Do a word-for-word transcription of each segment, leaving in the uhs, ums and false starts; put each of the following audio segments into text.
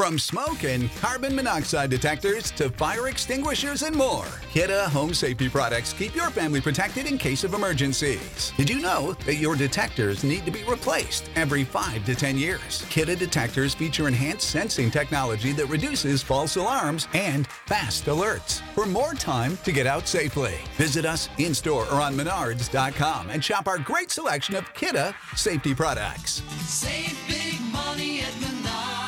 From smoke and carbon monoxide detectors to fire extinguishers and more, Kidde Home Safety products keep your family protected in case of emergencies. Did you know that your detectors need to be replaced every five to ten years? Kidde detectors feature enhanced sensing technology that reduces false alarms and fast alerts for more time to get out safely. Visit us in-store or on menards dot com and shop our great selection of Kidde safety products. Save big money at Menards.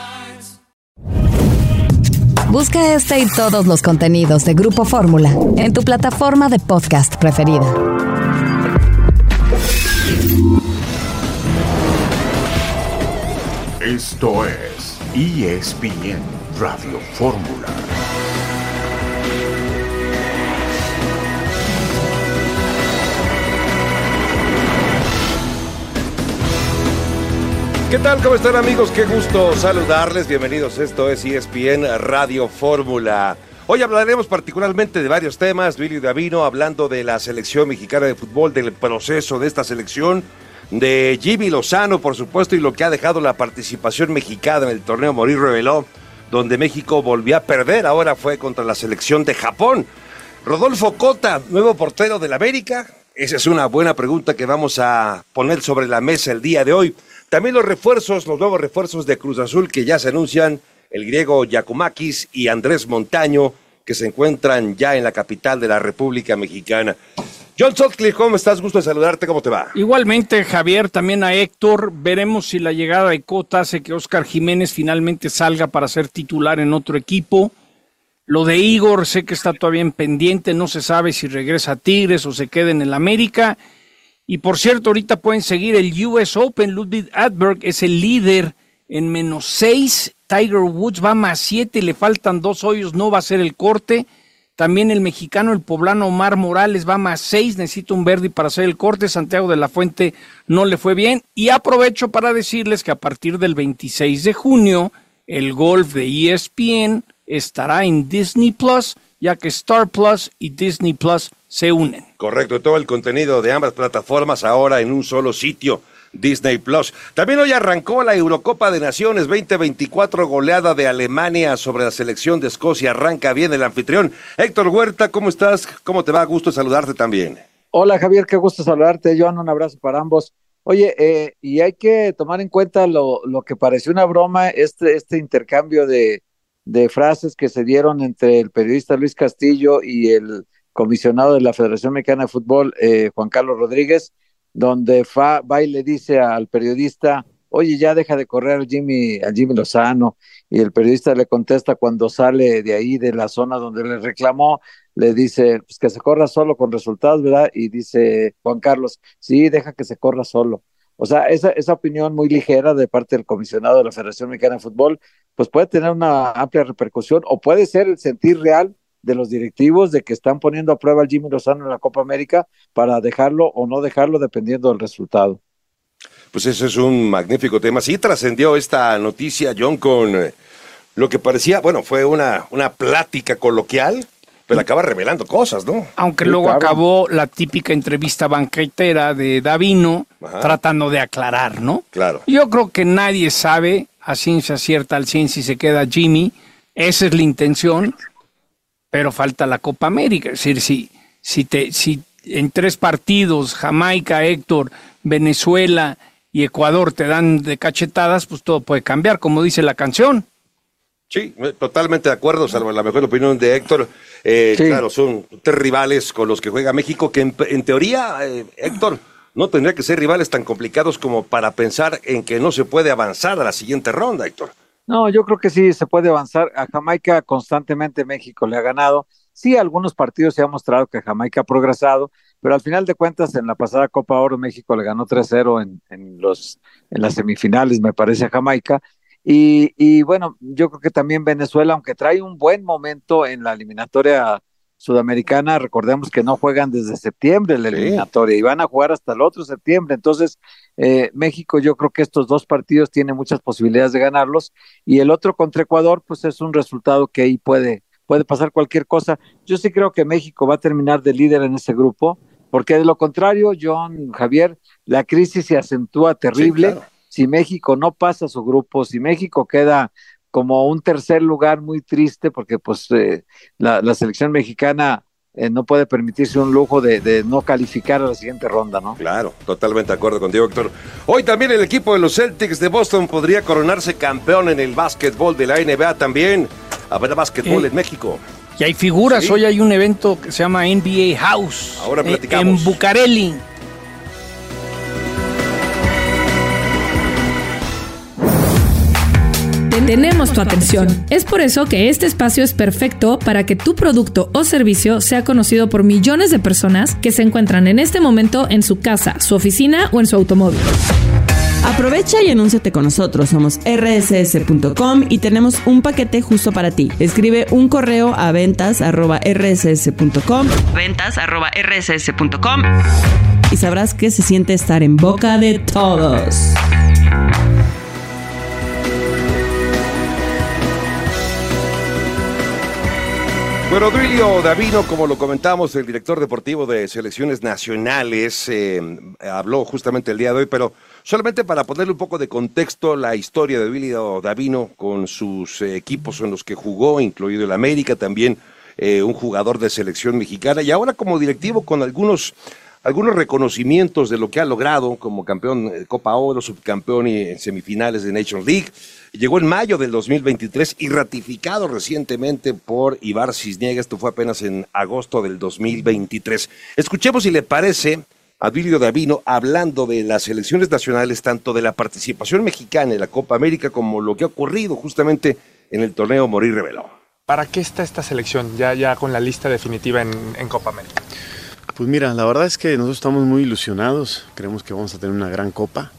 Busca este y todos los contenidos de Grupo Fórmula en tu plataforma de podcast preferida. Esto es E S P N Radio Fórmula. ¿Qué tal? ¿Cómo están, amigos? Qué gusto saludarles. Bienvenidos. Esto es E S P N Radio Fórmula. Hoy hablaremos particularmente de varios temas. Billy Davino hablando de la selección mexicana de fútbol, del proceso de esta selección, de Jimmy Lozano, por supuesto, y lo que ha dejado la participación mexicana en el torneo Morir Reveló, donde México volvió a perder. Ahora fue contra la selección de Japón. Rodolfo Cota, nuevo portero del América. Esa es una buena pregunta que vamos a poner sobre la mesa el día de hoy. También los refuerzos, los nuevos refuerzos de Cruz Azul que ya se anuncian, el griego Giacomakis y Andrés Montaño, que se encuentran ya en la capital de la República Mexicana. John Sutcliffe, ¿cómo estás? Gusto de saludarte, ¿cómo te va? Igualmente, Javier, también a Héctor. Veremos si la llegada de Cota hace que Óscar Jiménez finalmente salga para ser titular en otro equipo. Lo de Igor, sé que está todavía en pendiente, no se sabe si regresa a Tigres o se queda en el América. Y por cierto, ahorita pueden seguir el U S Open. Ludwig Adberg es el líder en menos seis. Tiger Woods va más siete, le faltan dos hoyos, no va a ser el corte. También el mexicano, el poblano Omar Morales va más seis, necesita un birdie para hacer el corte. Santiago de la Fuente no le fue bien. Y aprovecho para decirles que a partir del veintiséis de junio, el golf de E S P N estará en Disney Plus, ya que Star Plus y Disney Plus se unen. Correcto, todo el contenido de ambas plataformas ahora en un solo sitio, Disney Plus. También hoy arrancó la Eurocopa de Naciones veinte veinticuatro, goleada de Alemania sobre la selección de Escocia. Arranca bien el anfitrión. Héctor Huerta, ¿cómo estás? ¿Cómo te va? Gusto saludarte también. Hola, Javier, qué gusto saludarte. Joan, un abrazo para ambos. Oye, eh, y hay que tomar en cuenta lo, lo que pareció una broma, este, este intercambio de, de frases que se dieron entre el periodista Luis Castillo y el comisionado de la Federación Mexicana de Fútbol, eh, Juan Carlos Rodríguez, donde fa, va y le dice al periodista, oye, ya deja de correr al Jimmy, al Jimmy Lozano, y el periodista le contesta cuando sale de ahí, de la zona donde le reclamó, le dice, pues que se corra solo con resultados, ¿verdad? Y dice Juan Carlos, sí, deja que se corra solo. O sea, esa, esa opinión muy ligera de parte del comisionado de la Federación Mexicana de Fútbol, pues puede tener una amplia repercusión, o puede ser el sentir real de los directivos de que están poniendo a prueba al Jimmy Lozano en la Copa América para dejarlo o no dejarlo dependiendo del resultado. Pues eso es un magnífico tema. Sí trascendió esta noticia, John, con eh, lo que parecía, bueno, fue una, una plática coloquial, pero acaba revelando cosas, ¿no? Aunque Sí, luego claro. acabó la típica entrevista banquetera de Davino, Ajá. tratando de aclarar, ¿no? Claro. Yo creo que nadie sabe a ciencia cierta al cien si se queda Jimmy, esa es la intención, pero falta la Copa América. Es decir, si, si, te, si en tres partidos, Jamaica, Héctor, Venezuela y Ecuador te dan de cachetadas, pues todo puede cambiar, como dice la canción. Sí, totalmente de acuerdo, salvo la mejor opinión de Héctor. Eh, Sí. Claro, son tres rivales con los que juega México, que en, en teoría, eh, Héctor, no tendría que ser rivales tan complicados como para pensar en que no se puede avanzar a la siguiente ronda, Héctor. No, yo creo que sí se puede avanzar. A Jamaica constantemente México le ha ganado. Sí, algunos partidos se ha mostrado que Jamaica ha progresado, pero al final de cuentas en la pasada Copa Oro México le ganó tres cero en, en, los, en las semifinales, me parece, a Jamaica. Y, y bueno, yo creo que también Venezuela, aunque trae un buen momento en la eliminatoria sudamericana, recordemos que no juegan desde septiembre la eliminatoria y van a jugar hasta el otro septiembre. Entonces, eh, México, yo creo que estos dos partidos tienen muchas posibilidades de ganarlos, y el otro contra Ecuador, pues es un resultado que ahí puede, puede pasar cualquier cosa. Yo sí creo que México va a terminar de líder en ese grupo, porque de lo contrario, John, Javier, la crisis se acentúa terrible. Sí, claro. Si México no pasa su grupo, si México queda como un tercer lugar muy triste, porque pues eh, la, la selección mexicana eh, no puede permitirse un lujo de, de no calificar a la siguiente ronda, ¿no? Claro, totalmente de acuerdo contigo, Héctor. Hoy también el equipo de los Celtics de Boston podría coronarse campeón en el básquetbol de la N B A también. Habrá básquetbol Eh. en México. Y hay figuras, Sí. hoy hay un evento que se llama N B A House. Ahora eh, platicamos. en Bucareli. Tenemos tu atención. Es por eso que este espacio es perfecto para que tu producto o servicio sea conocido por millones de personas que se encuentran en este momento en su casa, su oficina o en su automóvil. Aprovecha y anúnciate con nosotros. Somos erre ese ese punto com y tenemos un paquete justo para ti. Escribe un correo a ventas arroba erre ese ese punto com ventas arroba erre ese ese punto com y sabrás que se siente estar en boca de todos. Bueno, Duilio Davino, como lo comentamos, el director deportivo de selecciones nacionales, eh, habló justamente el día de hoy, pero solamente para ponerle un poco de contexto la historia de Duilio Davino con sus eh, equipos en los que jugó, incluido el América, también eh, un jugador de selección mexicana, y ahora como directivo con algunos, algunos reconocimientos de lo que ha logrado como campeón de Copa Oro, subcampeón y en semifinales de Nations League. Llegó en mayo del dos mil veintitrés y ratificado recientemente por Ibar Cisniega. Esto fue apenas en agosto del dos mil veintitrés. Escuchemos si le parece a Duilio Davino hablando de las selecciones nacionales, tanto de la participación mexicana en la Copa América como lo que ha ocurrido justamente en el torneo Morir Reveló. ¿Para qué está esta selección ya, ya con la lista definitiva en, en Copa América? Pues mira, la verdad es que nosotros estamos muy ilusionados. Creemos que vamos a tener una gran Copa.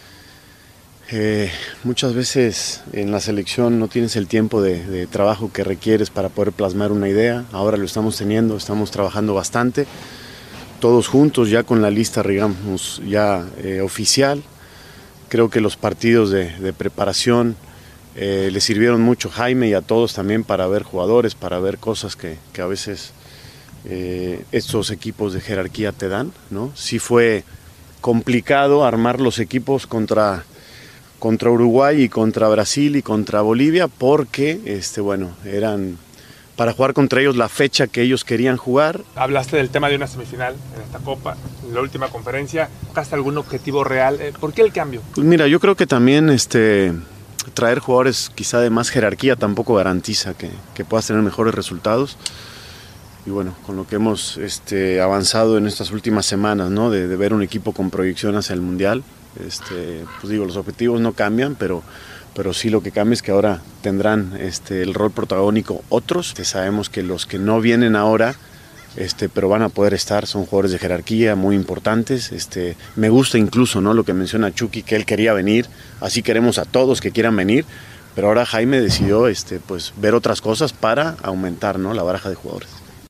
Eh, muchas veces en la selección no tienes el tiempo de, de trabajo que requieres para poder plasmar una idea. Ahora lo estamos teniendo, estamos trabajando bastante, todos juntos ya con la lista, digamos, ya eh, oficial. Creo que los partidos de, de preparación eh, le sirvieron mucho a Jaime y a todos también para ver jugadores, para ver cosas que, que a veces eh, estos equipos de jerarquía te dan, ¿no? Sí fue complicado armar los equipos contra... contra Uruguay y contra Brasil y contra Bolivia, porque este, bueno, eran para jugar contra ellos la fecha que ellos querían jugar. Hablaste del tema de una semifinal en esta Copa, en la última conferencia. ¿Buscaste algún objetivo real? ¿Por qué el cambio? Pues mira, yo creo que también este, traer jugadores quizá de más jerarquía tampoco garantiza que, que puedas tener mejores resultados. Y bueno, con lo que hemos este, avanzado en estas últimas semanas, ¿no? de, de ver un equipo con proyección hacia el Mundial. Este, pues digo, los objetivos no cambian, pero, pero sí lo que cambia es que ahora tendrán este, el rol protagónico otros. Este, sabemos que los que no vienen ahora, este, pero van a poder estar, son jugadores de jerarquía muy importantes. Este, me gusta incluso, ¿no? lo que menciona Chucky, que él quería venir, así queremos a todos que quieran venir, pero ahora Jaime decidió este, pues, ver otras cosas para aumentar, ¿no? la baraja de jugadores.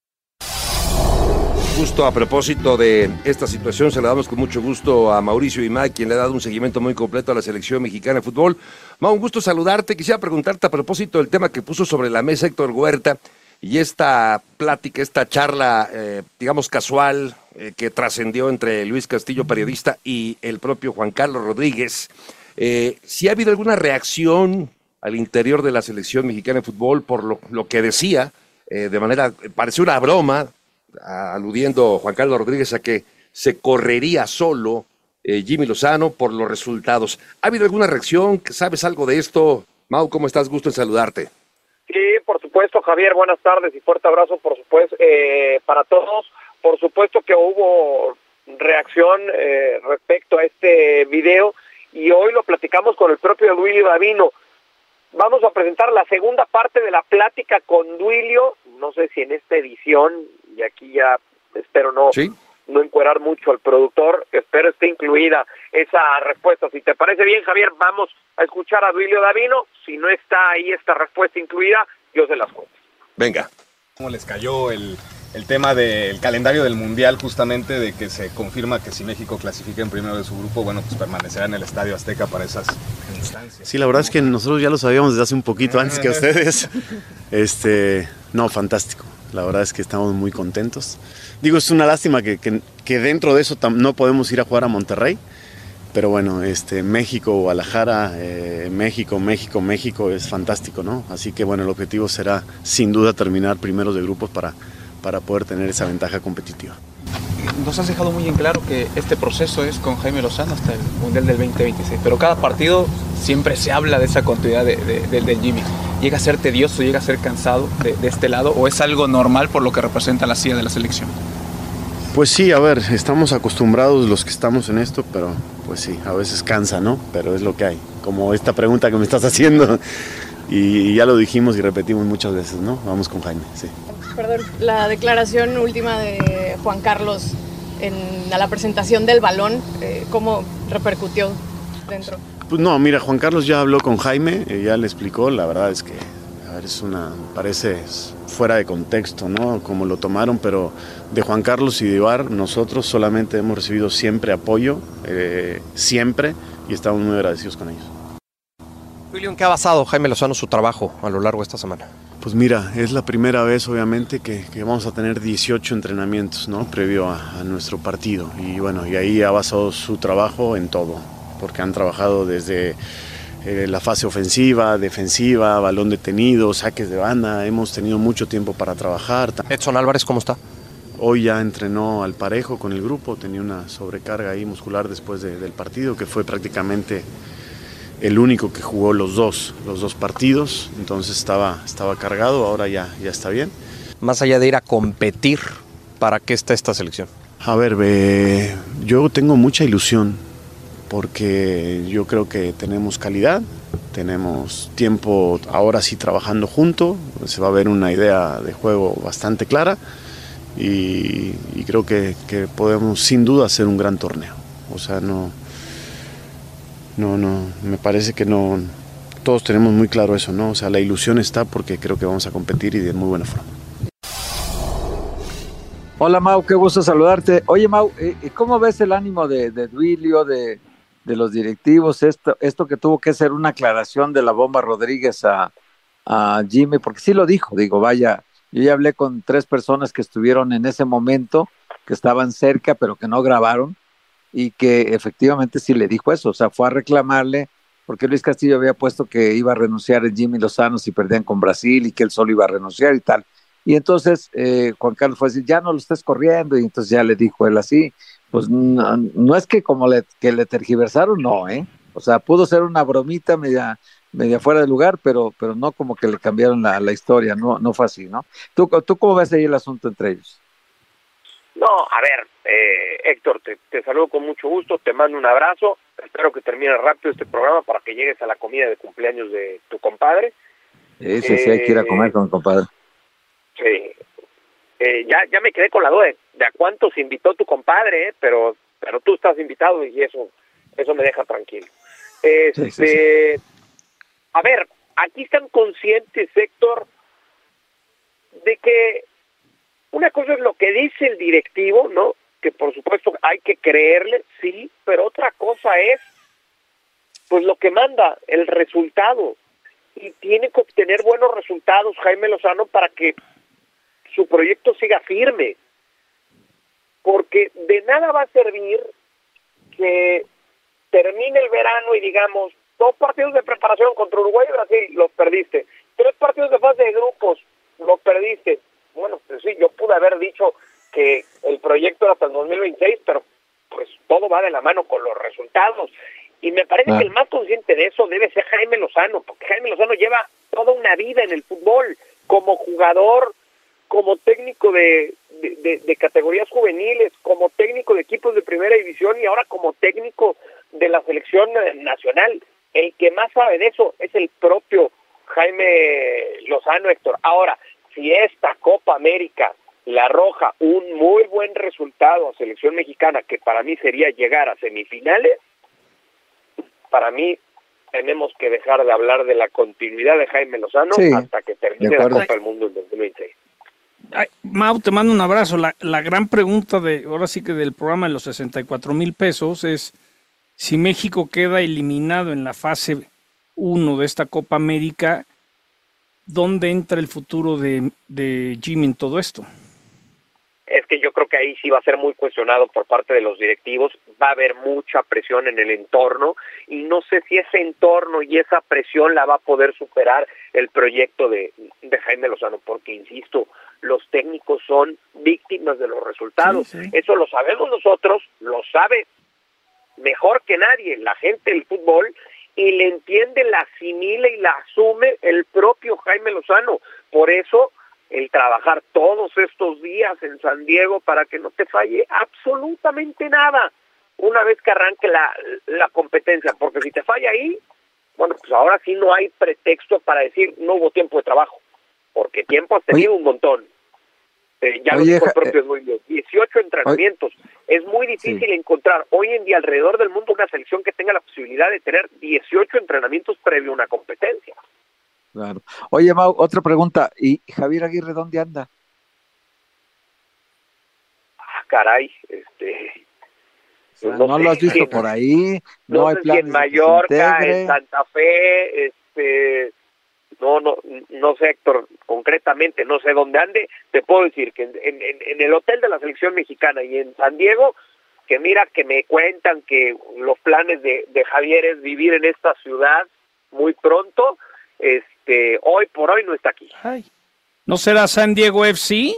Justo a propósito de esta situación, saludamos con mucho gusto a Mauricio Imay, quien le ha dado un seguimiento muy completo a la selección mexicana de fútbol. Mau, un gusto saludarte. Quisiera preguntarte a propósito del tema que puso sobre la mesa Héctor Huerta y esta plática, esta charla, eh, digamos, casual, eh, que trascendió entre Luis Castillo, periodista, y el propio Juan Carlos Rodríguez. Eh, ¿Si ha habido alguna reacción al interior de la selección mexicana de fútbol por lo, lo que decía, eh, de manera, pareció una broma, aludiendo Juan Carlos Rodríguez a que se correría solo eh, Jimmy Lozano por los resultados? ¿Ha habido alguna reacción? ¿Sabes algo de esto? Mau, ¿cómo estás? Gusto en saludarte. Sí, por supuesto, Javier, buenas tardes y fuerte abrazo, por supuesto, eh, para todos. Por supuesto que hubo reacción eh, respecto a este video y hoy lo platicamos con el propio Duilio Davino. Vamos a presentar la segunda parte de la plática con Duilio, no sé si en esta edición, y aquí ya espero no, ¿sí? no encuerar mucho al productor, espero esté incluida esa respuesta. Si te parece bien, Javier, vamos a escuchar a Duilio Davino. Si no está ahí esta respuesta incluida, yo se las cuento. Venga. ¿Cómo les cayó el, el tema del calendario del Mundial, justamente de que se confirma que si México clasifica en primero de su grupo, bueno, pues permanecerá en el Estadio Azteca para esas instancias? Sí, la verdad es que nosotros ya lo sabíamos desde hace un poquito antes que ustedes. Este, no, fantástico. La verdad es que estamos muy contentos. Digo, es una lástima que, que, que dentro de eso tam- no podemos ir a jugar a Monterrey, pero bueno, este, México, Guadalajara, eh, México, México, México es fantástico, ¿no? Así que bueno, el objetivo será sin duda terminar primeros de grupos para, para poder tener esa ventaja competitiva. Nos has dejado muy en claro que este proceso es con Jaime Lozano hasta el Mundial del veinte veintiséis, pero cada partido siempre se habla de esa continuidad de, de, de, del Jimmy. ¿Llega a ser tedioso, llega a ser cansado de, de este lado o es algo normal por lo que representa la silla de la selección? Pues sí, a ver, estamos acostumbrados los que estamos en esto, pero pues sí, a veces cansa, ¿no? Pero es lo que hay, como esta pregunta que me estás haciendo y, y ya lo dijimos y repetimos muchas veces, ¿no? Vamos con Jaime, sí. Perdón, la declaración última de Juan Carlos en, a la presentación del balón, eh, ¿cómo repercutió dentro? Pues no, mira, Juan Carlos ya habló con Jaime, eh, ya le explicó, la verdad es que, a ver, es una, parece fuera de contexto, ¿no? Como lo tomaron, pero de Juan Carlos y de Ibar, nosotros solamente hemos recibido siempre apoyo, eh, siempre, y estamos muy agradecidos con ellos. William, ¿qué ha basado Jaime Lozano su trabajo a lo largo de esta semana? Pues mira, es la primera vez obviamente que, que vamos a tener dieciocho entrenamientos, ¿no? Previo a, a nuestro partido, y bueno, y ahí ha basado su trabajo en todo, porque han trabajado desde eh, la fase ofensiva, defensiva, balón detenido, saques de banda, hemos tenido mucho tiempo para trabajar. Edson Álvarez, ¿cómo está? Hoy ya entrenó al parejo con el grupo, tenía una sobrecarga ahí muscular después de, del partido, que fue prácticamente el único que jugó los dos, los dos partidos, entonces estaba, estaba cargado, ahora ya, ya está bien. Más allá de ir a competir, ¿para qué está esta selección? A ver, eh, yo tengo mucha ilusión, porque yo creo que tenemos calidad, tenemos tiempo ahora sí trabajando juntos, se va a ver una idea de juego bastante clara, y, y creo que, que podemos sin duda hacer un gran torneo. O sea, no, no, no, me parece que no, todos tenemos muy claro eso, ¿no? O sea, la ilusión está porque creo que vamos a competir y de muy buena forma. Hola Mau, qué gusto saludarte. Oye Mau, ¿cómo ves el ánimo de, de Duilio, de, de los directivos, esto, esto que tuvo que ser una aclaración de la Bomba Rodríguez a, a Jimmy? Porque sí lo dijo, digo, vaya, yo ya hablé con tres personas que estuvieron en ese momento, que estaban cerca pero que no grabaron, y que efectivamente sí le dijo eso, o sea, fue a reclamarle, porque Luis Castillo había puesto que iba a renunciar el Jimmy Lozano si perdían con Brasil y que él solo iba a renunciar y tal. Y entonces eh, Juan Carlos fue a decir, ya no lo estés corriendo, y entonces ya le dijo él así, pues no, no es que como le, que le tergiversaron, no, ¿eh? O sea, pudo ser una bromita media, media fuera de lugar, pero, pero no como que le cambiaron la, la historia, no, no fue así, ¿no? ¿Tú, ¿Tú cómo ves ahí el asunto entre ellos? No, a ver, eh, Héctor, te, te saludo con mucho gusto, te mando un abrazo, espero que termine rápido este programa para que llegues a la comida de cumpleaños de tu compadre. Sí, sí, eh, sí, hay que ir a comer con mi compadre. Sí, eh, ya, ya me quedé con la duda de, de a cuántos invitó tu compadre, eh, pero, pero tú estás invitado y eso, eso me deja tranquilo. Este, sí, sí, sí. A ver, aquí están conscientes, Héctor, de que una cosa es lo que dice el directivo, ¿no? Que por supuesto hay que creerle, sí, pero otra cosa es, pues lo que manda, el resultado. Y tiene que obtener buenos resultados Jaime Lozano para que su proyecto siga firme. Porque de nada va a servir que termine el verano y digamos, dos partidos de preparación contra Uruguay y Brasil, los perdiste. Tres partidos de fase de grupos, los perdiste. Bueno, pues sí, yo pude haber dicho que el proyecto era hasta el dos mil veintiséis, pero pues todo va de la mano con los resultados. Y me parece ah. que el más consciente de eso debe ser Jaime Lozano, porque Jaime Lozano lleva toda una vida en el fútbol, como jugador, como técnico de, de, de, de categorías juveniles, como técnico de equipos de primera división y ahora como técnico de la selección nacional. El que más sabe de eso es el propio Jaime Lozano, Héctor. Ahora, si esta Copa América la arroja un muy buen resultado a selección mexicana, que para mí sería llegar a semifinales, para mí tenemos que dejar de hablar de la continuidad de Jaime Lozano sí, hasta que termine la Copa del Mundo en dos mil veintiséis. Ay, Mau, te mando un abrazo. La, la gran pregunta de ahora sí que del programa de los sesenta y cuatro mil pesos es si México queda eliminado en la fase uno de esta Copa América, ¿dónde entra el futuro de, de Jimmy en todo esto? Es que yo creo que ahí sí va a ser muy cuestionado por parte de los directivos, va a haber mucha presión en el entorno y no sé si ese entorno y esa presión la va a poder superar el proyecto de, de Jaime Lozano, porque insisto, los técnicos son víctimas de los resultados. Sí, sí. Eso lo sabemos nosotros, lo sabe mejor que nadie la gente del fútbol, y le entiende, la asimila y la asume el propio Jaime Lozano. Por eso el trabajar todos estos días en San Diego para que no te falle absolutamente nada una vez que arranque la, la competencia, porque si te falla ahí, bueno, pues ahora sí no hay pretexto para decir no hubo tiempo de trabajo, porque tiempo has tenido Oye. un montón. Eh, ya Oye, lo dijo el propio Duilio, dieciocho entrenamientos. Oye. Es muy difícil sí. encontrar hoy en día alrededor del mundo una selección que tenga la posibilidad de tener dieciocho entrenamientos previo a una competencia. Claro. Oye, Mau, otra pregunta. ¿Y Javier Aguirre dónde anda? Ah, caray, este... Pues no, no sé, lo has visto por ahí, no, no hay sé planes si en Mallorca, en Santa Fe, este... No, no, no sé, Héctor, concretamente, no sé dónde ande. Te puedo decir que en, en, en el hotel de la selección mexicana y en San Diego, que mira que me cuentan que los planes de, de Javier es vivir en esta ciudad muy pronto. Este, hoy por hoy no está aquí. Ay. ¿No será San Diego F C?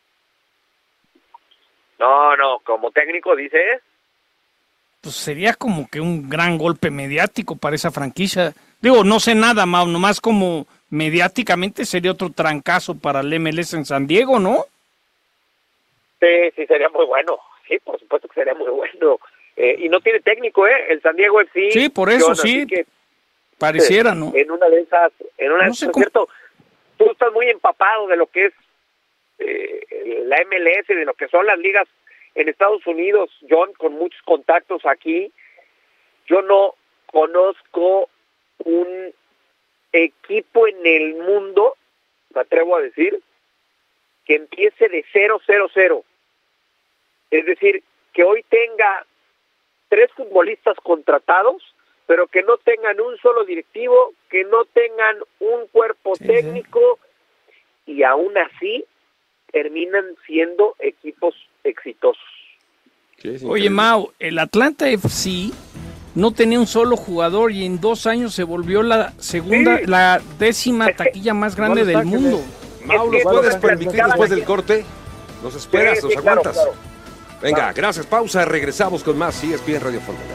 No, no, como técnico dice. Pues sería como que un gran golpe mediático para esa franquicia. Digo, no sé nada, Mau, nomás como mediáticamente sería otro trancazo para el M L S en San Diego, ¿no? Sí, sí, sería muy bueno. Sí, por supuesto que sería muy bueno. Eh, y no tiene técnico, ¿eh? El San Diego F C. Sí, por eso John, sí. Que, pareciera, ¿no? En una de esas, en una no de sé esas, cómo... cierto, tú estás muy empapado de lo que es eh, la M L S, de lo que son las ligas en Estados Unidos, John, con muchos contactos aquí. Yo no conozco un equipo en el mundo, me atrevo a decir, que empiece de cero cero cero. Es decir, que hoy tenga tres futbolistas contratados, pero que no tengan un solo directivo, que no tengan un cuerpo sí, técnico, sí. y aún así terminan siendo equipos exitosos. Sí, sí, Oye, Mau, el Atlanta F C no tenía un solo jugador y en dos años se volvió la segunda, sí. la décima taquilla más grande del mundo. Mau, ¿lo puedes permitir después del corte? Nos esperas, sí, nos sí, aguantas. Claro, claro. Venga, claro. Gracias, pausa, regresamos con más E S P N Radio Fórmula.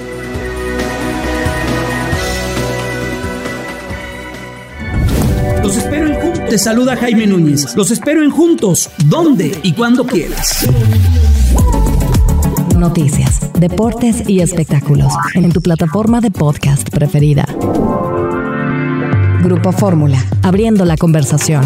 Los espero en Juntos. Te saluda Jaime Núñez. Los espero en Juntos, donde y cuando quieras. Noticias, deportes y espectáculos en tu plataforma de podcast preferida. Grupo Fórmula, abriendo la conversación.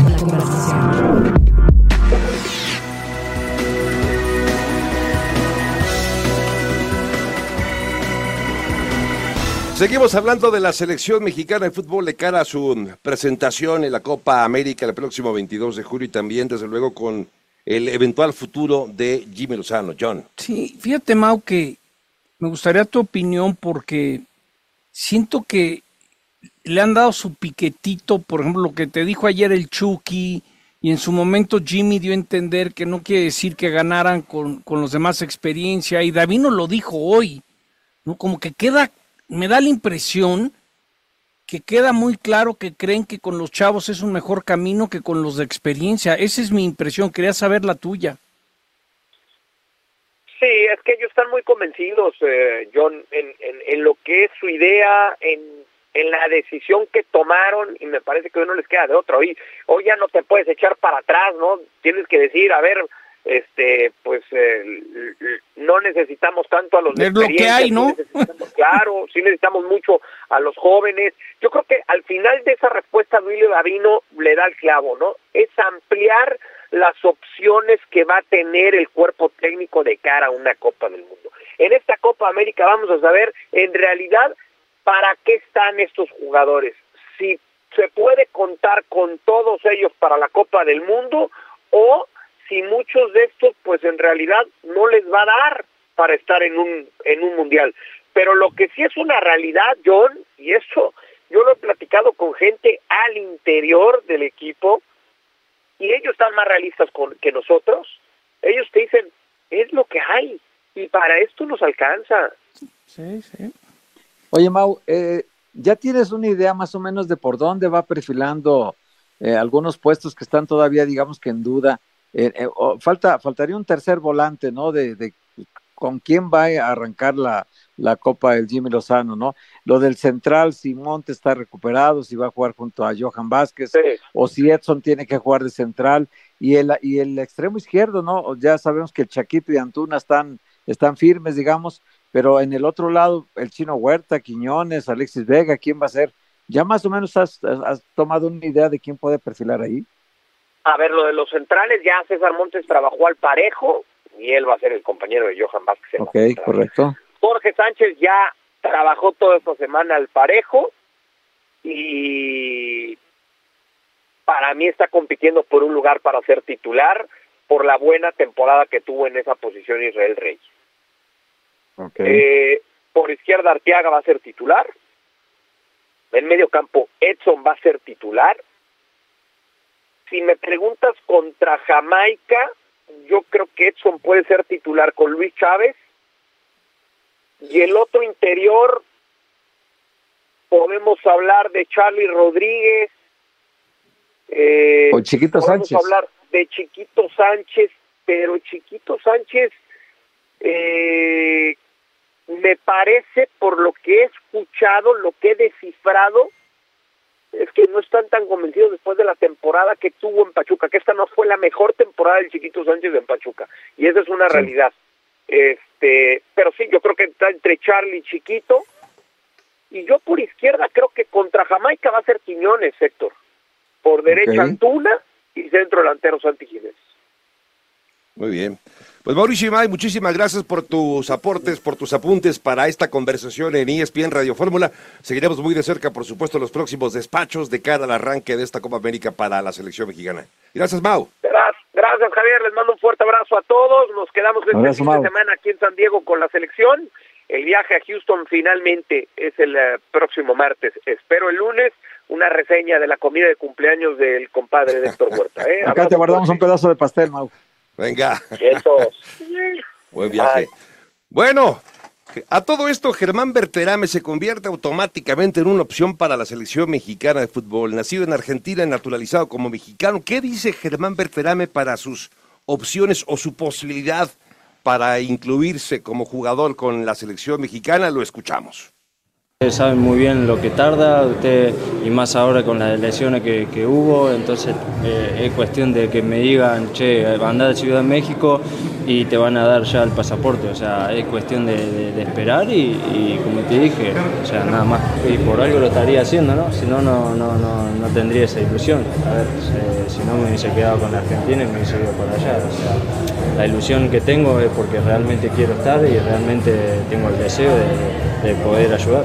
Seguimos hablando de la selección mexicana de fútbol de cara a su presentación en la Copa América el próximo veintidós de julio y también, desde luego, con el eventual futuro de Jimmy Lozano. John. Sí, fíjate, Mau, que me gustaría tu opinión porque siento que le han dado su piquetito, por ejemplo, lo que te dijo ayer el Chucky, y en su momento Jimmy dio a entender que no quiere decir que ganaran con, con los demás experiencia, y Davino lo dijo hoy, ¿no? Como que queda, me da la impresión que queda muy claro que creen que con los chavos es un mejor camino que con los de experiencia. Esa es mi impresión, quería saber la tuya. Sí, es que ellos están muy convencidos, eh, John, en, en, en lo que es su idea, en, en la decisión que tomaron, y me parece que hoy no les queda de otra. Hoy, hoy ya no te puedes echar para atrás, ¿no? Tienes que decir, a ver, este, pues eh, no necesitamos tanto a los de es lo que hay, ¿no? Sí claro, sí necesitamos mucho a los jóvenes. Yo creo que al final de esa respuesta Duilio Davino le da el clavo, ¿no? Es ampliar las opciones que va a tener el cuerpo técnico de cara a una Copa del Mundo. En esta Copa América vamos a saber en realidad para qué están estos jugadores, si se puede contar con todos ellos para la Copa del Mundo o si muchos de estos pues en realidad no les va a dar para estar en un en un mundial. Pero lo que sí es una realidad, John, y eso yo lo he platicado con gente al interior del equipo, y ellos están más realistas con, que nosotros. Ellos te dicen, es lo que hay, y para esto nos alcanza. Sí, sí. Oye, Mau, eh, ¿ya tienes una idea más o menos de por dónde va perfilando eh, algunos puestos que están todavía, digamos que en duda? Eh, eh, o falta, faltaría un tercer volante, ¿no? De, de con quién va a arrancar la, la Copa el Jimmy Lozano, ¿no? Lo del central, si Monte está recuperado, si va a jugar junto a Johan Vázquez, sí, o si Edson tiene que jugar de central, y el, y el extremo izquierdo, ¿no? Ya sabemos que el Chaquito y Antuna están, están firmes, digamos, pero en el otro lado, el Chino Huerta, Quiñones, Alexis Vega, ¿quién va a ser? ¿Ya más o menos has, has tomado una idea de quién puede perfilar ahí? A ver, lo de los centrales, ya César Montes trabajó al parejo, y él va a ser el compañero de Johan Vázquez. Ok, correcto. Jorge Sánchez ya trabajó toda esta semana al parejo, y para mí está compitiendo por un lugar para ser titular, por la buena temporada que tuvo en esa posición Israel Reyes. Okay. Eh, por izquierda Arteaga va a ser titular, en medio campo Edson va a ser titular. Si me preguntas contra Jamaica, yo creo que Edson puede ser titular con Luis Chávez, y el otro interior podemos hablar de Charlie Rodríguez, eh, o Chiquito podemos Sánchez. hablar de Chiquito Sánchez, pero Chiquito Sánchez eh, me parece, por lo que he escuchado, lo que he descifrado, es que no están tan convencidos después de la temporada que tuvo en Pachuca, que esta no fue la mejor temporada del Chiquito Sánchez en Pachuca, y esa es una sí. realidad. Este, pero sí, yo creo que está entre Charlie y Chiquito, y yo por izquierda creo que contra Jamaica va a ser Quiñones, Héctor. Por derecha okay. Antuna, y centro delantero Santi Jiménez. Muy bien. Pues Mauricio Imay, muchísimas gracias por tus aportes, por tus apuntes para esta conversación en E S P N Radio Fórmula. Seguiremos muy de cerca, por supuesto, los próximos despachos de cara al arranque de esta Copa América para la selección mexicana. Gracias, Mau. Gracias, gracias Javier. Les mando un fuerte abrazo a todos. Nos quedamos este abrazo, fin Mau. de semana aquí en San Diego con la selección. El viaje a Houston finalmente es el uh, próximo martes. Espero el lunes una reseña de la comida de cumpleaños del compadre de Héctor Huerta. ¿eh? Acá te guardamos un pedazo de pastel, Mau. Venga. Eso. Buen viaje. Ay. Bueno, a todo esto, Germán Berterame se convierte automáticamente en una opción para la selección mexicana de fútbol. Nacido en Argentina y naturalizado como mexicano, ¿qué dice Germán Berterame para sus opciones o su posibilidad para incluirse como jugador con la selección mexicana? Lo escuchamos. Ustedes saben muy bien lo que tarda, usted, y más ahora con las lesiones que, que hubo, entonces eh, es cuestión de que me digan, che, anda a Ciudad de México y te van a dar ya el pasaporte, o sea, es cuestión de, de, de esperar y, y como te dije, o sea, nada más, y por algo lo estaría haciendo, ¿no? Si no, no, no, no, no tendría esa ilusión, a ver, eh, si no me hubiese quedado con la Argentina y me hubiese ido por allá, o sea, la ilusión que tengo es porque realmente quiero estar y realmente tengo el deseo de, de poder ayudar.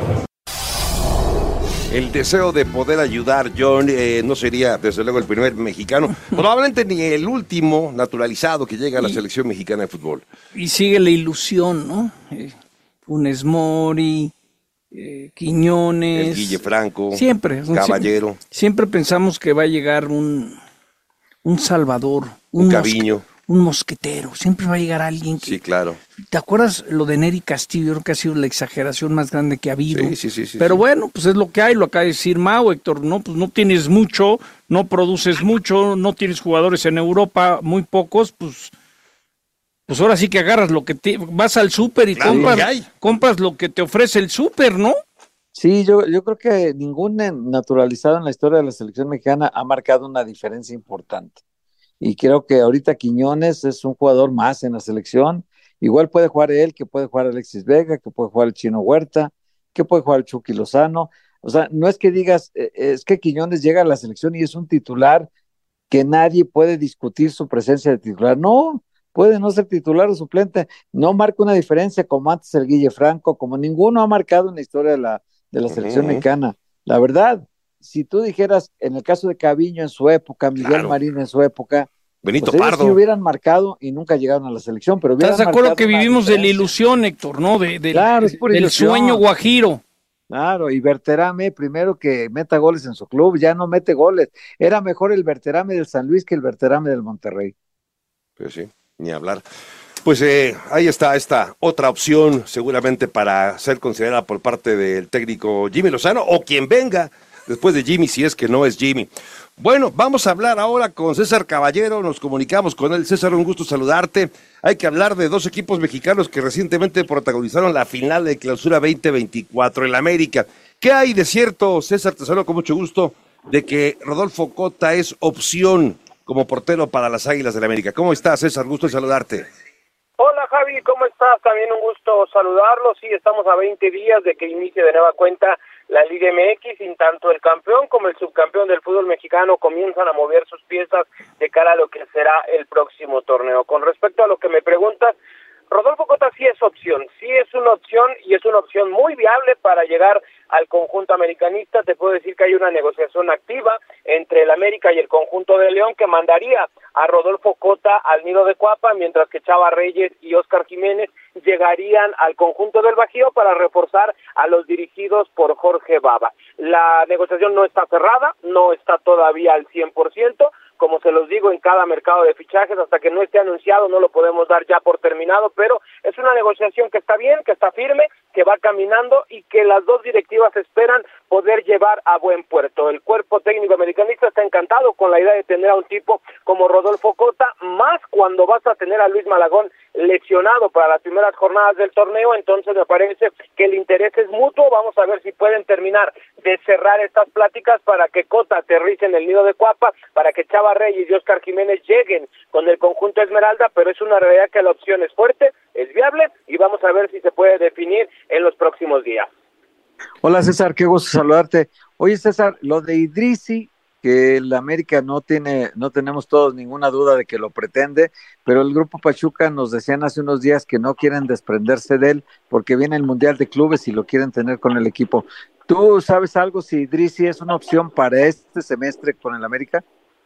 El deseo de poder ayudar, John, eh, no sería desde luego el primer mexicano, probablemente ni el último naturalizado que llega a la y, selección mexicana de fútbol. Y sigue la ilusión, ¿no? Eh, Funes Mori, eh, Quiñones. El Guille Franco. Siempre. Caballero. Siempre, siempre pensamos que va a llegar un, un Salvador. Un, un Caviño. Mosque, un mosquetero. Siempre va a llegar alguien que... Sí, claro. ¿Te acuerdas lo de Nery Castillo? Yo creo que ha sido la exageración más grande que ha habido. Sí, sí, sí, sí, Pero sí. bueno, pues es lo que hay, lo acaba de decir Mau, Héctor, no, pues no tienes mucho, no produces mucho, no tienes jugadores en Europa, muy pocos, pues, pues ahora sí que agarras lo que te, vas al súper y claro, compras, compras lo que te ofrece el súper, ¿no? Sí, yo, yo creo que ningún naturalizado en la historia de la selección mexicana ha marcado una diferencia importante. Y creo que ahorita Quiñones es un jugador más en la selección. Igual puede jugar él, que puede jugar Alexis Vega, que puede jugar el Chino Huerta, que puede jugar el Chucky Lozano. O sea, no es que digas, eh, es que Quiñones llega a la selección y es un titular que nadie puede discutir su presencia de titular. No, puede no ser titular o suplente. No marca una diferencia como antes el Guille Franco, como ninguno ha marcado en la historia de la, de la selección uh-huh. mexicana. La verdad, si tú dijeras, en el caso de Caviño en su época, Miguel claro. Marín en su época, Benito pues Pardo. Sí hubieran marcado y nunca llegaron a la selección, pero ¿estás de acuerdo que vivimos de la ilusión, Héctor, no? De, de, claro, es por del ilusión. Sueño guajiro. Claro, y Berterame, primero que meta goles en su club, ya no mete goles. Era mejor el Berterame del San Luis que el Berterame del Monterrey. Pues sí, ni hablar. Pues eh, ahí está esta otra opción seguramente para ser considerada por parte del técnico Jimmy Lozano o quien venga después de Jimmy, si es que no es Jimmy. Bueno, vamos a hablar ahora con César Caballero, nos comunicamos con él. César, un gusto saludarte. Hay que hablar de dos equipos mexicanos que recientemente protagonizaron la final de Clausura veinte veinticuatro en la América. ¿Qué hay de cierto, César? Te saludo con mucho gusto, de que Rodolfo Cota es opción como portero para las Águilas del la América. ¿Cómo estás, César? Gusto en saludarte. Hola Javi, ¿cómo estás? También un gusto saludarlo. Sí, estamos a veinte días de que inicie de nueva cuenta la Liga M X, y tanto el campeón como el subcampeón del fútbol mexicano comienzan a mover sus piezas de cara a lo que será el próximo torneo. Con respecto a lo que me preguntas, Rodolfo Cota sí es opción, sí es una opción y es una opción muy viable para llegar al conjunto americanista. Te puedo decir que hay una negociación activa entre el América y el conjunto de León que mandaría a Rodolfo Cota al nido de Cuapa, mientras que Chava Reyes y Óscar Jiménez llegarían al conjunto del Bajío para reforzar a los dirigidos por Jorge Baba. La negociación no está cerrada, no está todavía al cien por ciento, como se los digo en cada mercado de fichajes, hasta que no esté anunciado no lo podemos dar ya por terminado, pero es una negociación que está bien, que está firme, que va caminando y que las dos directivas esperan poder llevar a buen puerto. El cuerpo técnico americanista está encantado con la idea de tener a un tipo como Rodolfo Cota, más cuando vas a tener a Luis Malagón lesionado para las primeras jornadas del torneo. Entonces me parece que el interés es mutuo. Vamos a ver si pueden terminar de cerrar estas pláticas para que Cota aterrice en el nido de Cuapa, para que Chava Reyes y Óscar Jiménez lleguen con el conjunto Esmeralda, pero es una realidad que la opción es fuerte, es viable, y vamos a ver si se puede definir en los próximos días. Hola César, qué gusto saludarte. Oye César, lo de Idrissi, que el América no tiene, no tenemos todos ninguna duda de que lo pretende, pero el Grupo Pachuca nos decían hace unos días que no quieren desprenderse de él porque viene el Mundial de Clubes y lo quieren tener con el equipo. ¿Tú sabes algo si Idrissi es una opción para este semestre con el América?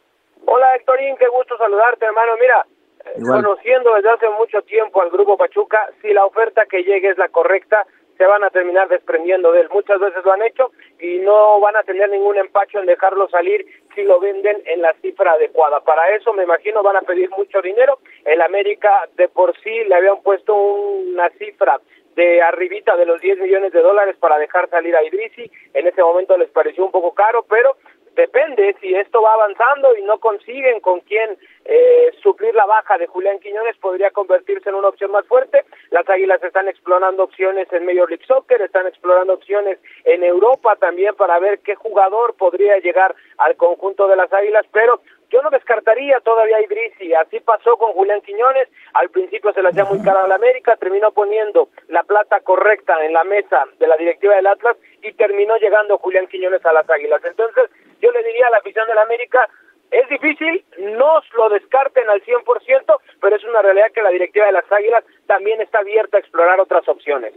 Hola Héctorín, qué gusto saludarte, hermano. Mira, Igual. Conociendo desde hace mucho tiempo al Grupo Pachuca, si la oferta que llegue es la correcta, se van a terminar desprendiendo de él. Muchas veces lo han hecho y no van a tener ningún empacho en dejarlo salir si lo venden en la cifra adecuada. Para eso, me imagino, van a pedir mucho dinero. El América de por sí le habían puesto una cifra de arribita de los diez millones de dólares para dejar salir a Idrissi. En ese momento les pareció un poco caro, pero depende si esto va avanzando y no consiguen con quién eh, suplir la baja de Julián Quiñones, podría convertirse en una opción más fuerte. Las Águilas están explorando opciones en Major League Soccer, están explorando opciones en Europa también para ver qué jugador podría llegar al conjunto de las Águilas, pero yo no descartaría todavía a Idrissi. Así pasó con Julián Quiñones, al principio se le hacía muy cara a la América, terminó poniendo la plata correcta en la mesa de la directiva del Atlas y terminó llegando Julián Quiñones a las Águilas. Entonces yo le diría a la afición de la América, es difícil, no lo descarten al cien por ciento, pero es una realidad que la directiva de las Águilas también está abierta a explorar otras opciones.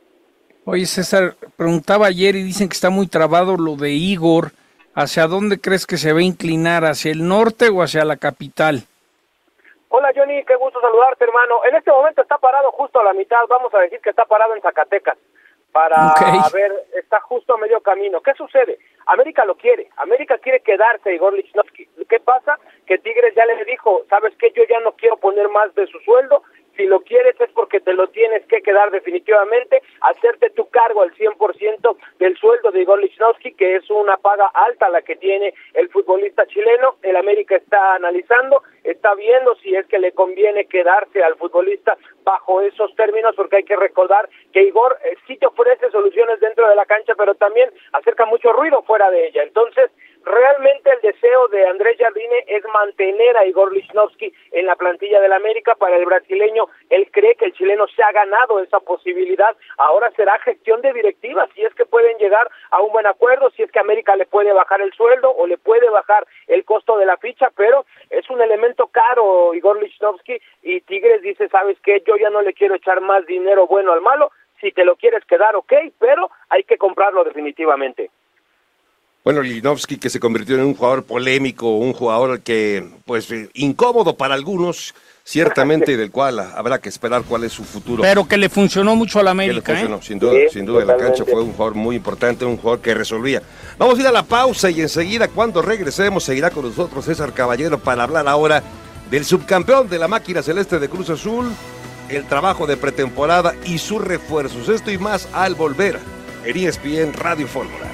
Oye César, preguntaba ayer y dicen que está muy trabado lo de Igor. ¿Hacia dónde crees que se va a inclinar? ¿Hacia el norte o hacia la capital? Hola Johnny, qué gusto saludarte, hermano. En este momento está parado justo a la mitad, vamos a decir que está parado en Zacatecas. Para okay. ver, está justo a medio camino. ¿Qué sucede? América lo quiere, América quiere quedarse Igor Lichnowsky. ¿Qué pasa? Que Tigres ya le dijo, ¿sabes qué? Yo ya no quiero poner más de su sueldo. Si lo quieres es porque te lo tienes que quedar definitivamente, hacerte tu cargo al cien por ciento del sueldo de Igor Lichnowsky, que es una paga alta la que tiene el futbolista chileno. El América está analizando, está viendo si es que le conviene quedarse al futbolista bajo esos términos, porque hay que recordar que Igor eh, sí te ofrece soluciones dentro de la cancha, pero también acerca mucho ruido fuera de ella. Entonces, realmente el deseo de Andrés Jardine es mantener a Igor Lichnowsky en la plantilla del América. Para el brasileño, él cree que el chileno se ha ganado esa posibilidad. Ahora será gestión de directivas, si es que pueden llegar a un buen acuerdo, si es que América le puede bajar el sueldo o le puede bajar el costo de la ficha, pero es un elemento caro Igor Lichnowsky, y Tigres dice, ¿sabes qué? Yo ya no le quiero echar más dinero bueno al malo. Si te lo quieres quedar, ok, pero hay que comprarlo definitivamente. Bueno, Lichnowsky, que se convirtió en un jugador polémico, un jugador que, pues, incómodo para algunos, ciertamente, y del cual habrá que esperar cuál es su futuro. Pero que le funcionó mucho a la América, que le funcionó, ¿eh? sin duda, sí, sin duda, en la cancha fue un jugador muy importante, un jugador que resolvía. Vamos a ir a la pausa y enseguida, cuando regresemos, seguirá con nosotros César Caballero para hablar ahora del subcampeón de la máquina celeste de Cruz Azul, el trabajo de pretemporada y sus refuerzos. Esto y más al volver en E S P N Radio Fórmula.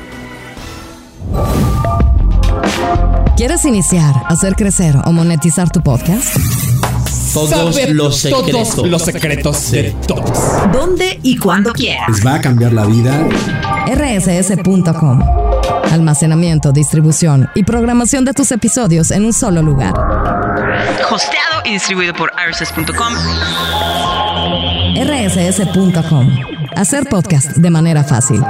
¿Quieres iniciar, hacer crecer o monetizar tu podcast? Todos Saber los secretos, todos los secretos de todos. ¿Dónde y cuándo quieras? Les va a cambiar la vida. R S S punto com. Almacenamiento, distribución y programación de tus episodios en un solo lugar. Hosteado y distribuido por R S S punto com. R S S punto com. Hacer podcast de manera fácil.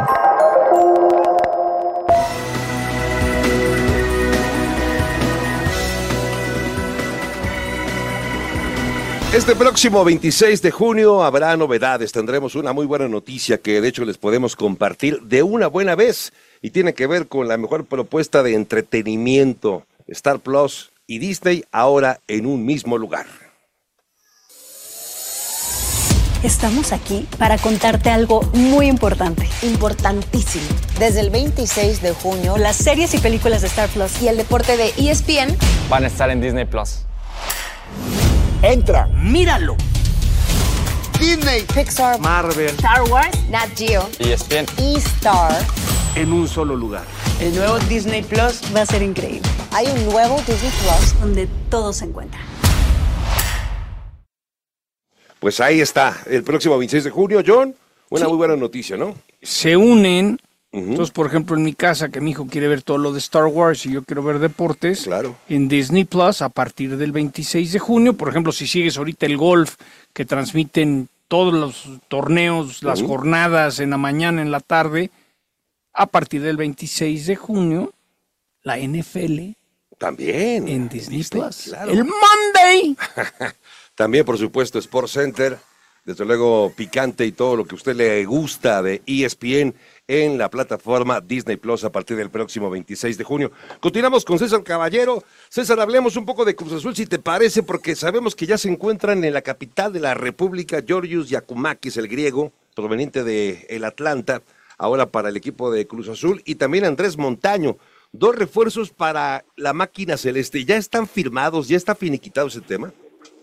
Este próximo veintiséis de junio habrá novedades, tendremos una muy buena noticia que de hecho les podemos compartir de una buena vez y tiene que ver con la mejor propuesta de entretenimiento, Star Plus y Disney ahora en un mismo lugar. Estamos aquí para contarte algo muy importante, importantísimo. Desde el veintiséis de junio, las series y películas de Star Plus y el deporte de E S P N van a estar en Disney Plus. Entra, míralo. Disney, Pixar, Marvel, Star Wars, Nat Geo, E S P N y Star En un solo lugar. El nuevo Disney Plus va a ser increíble. Hay un nuevo Disney Plus donde todo se encuentra. Pues ahí está, el próximo veintiséis de junio, John, una sí. muy buena noticia, ¿no? Se unen, uh-huh. Entonces, por ejemplo, en mi casa, que mi hijo quiere ver todo lo de Star Wars y yo quiero ver deportes, claro. En Disney Plus a partir del veintiséis de junio, por ejemplo, si sigues ahorita el golf, que transmiten todos los torneos, las uh-huh. jornadas en la mañana, en la tarde, a partir del veintiséis de junio, la N F L también en Disney, Disney Plus. Claro. El Monday. También, por supuesto, Sports Center, desde luego picante y todo lo que a usted le gusta de E S P N en la plataforma Disney Plus a partir del próximo veintiséis de junio. Continuamos con César Caballero. César, hablemos un poco de Cruz Azul, si te parece, porque sabemos que ya se encuentran en la capital de la República Georgios Giakoumakis, el griego, proveniente de el Atlanta, ahora para el equipo de Cruz Azul, y también Andrés Montaño. Dos refuerzos para la máquina celeste. ¿Ya están firmados? ¿Ya está finiquitado ese tema?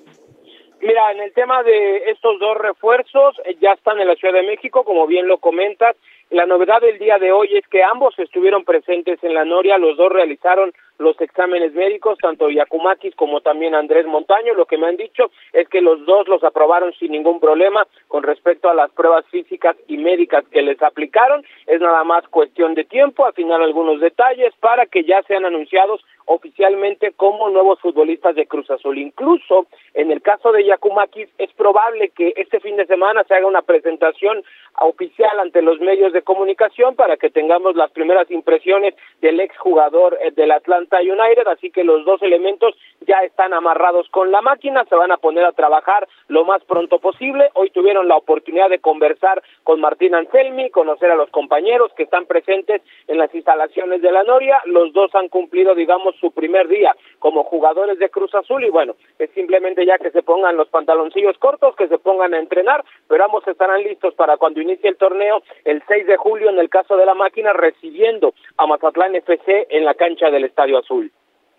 Mira, en el tema de estos dos refuerzos, ya están en la Ciudad de México, como bien lo comentas. La novedad del día de hoy es que ambos estuvieron presentes en la Noria, los dos realizaron los exámenes médicos, tanto Giakoumakis como también Andrés Montaño. Lo que me han dicho es que los dos los aprobaron sin ningún problema con respecto a las pruebas físicas y médicas que les aplicaron. Es nada más cuestión de tiempo, afinar algunos detalles para que ya sean anunciados oficialmente como nuevos futbolistas de Cruz Azul. Incluso en el caso de Giakoumakis es probable que este fin de semana se haga una presentación oficial ante los medios de comunicación para que tengamos las primeras impresiones del exjugador del Atlanta United, así que los dos elementos ya están amarrados con la máquina, se van a poner a trabajar lo más pronto posible. Hoy tuvieron la oportunidad de conversar con Martín Anselmi, conocer a los compañeros que están presentes en las instalaciones de la Noria. Los dos han cumplido, digamos, su primer día como jugadores de Cruz Azul y bueno, es simplemente ya que se pongan los pantaloncillos cortos, que se pongan a entrenar, pero ambos estarán listos para cuando inicie el torneo el seis de julio en el caso de la máquina, recibiendo a Mazatlán F C en la cancha del Estadio Azul.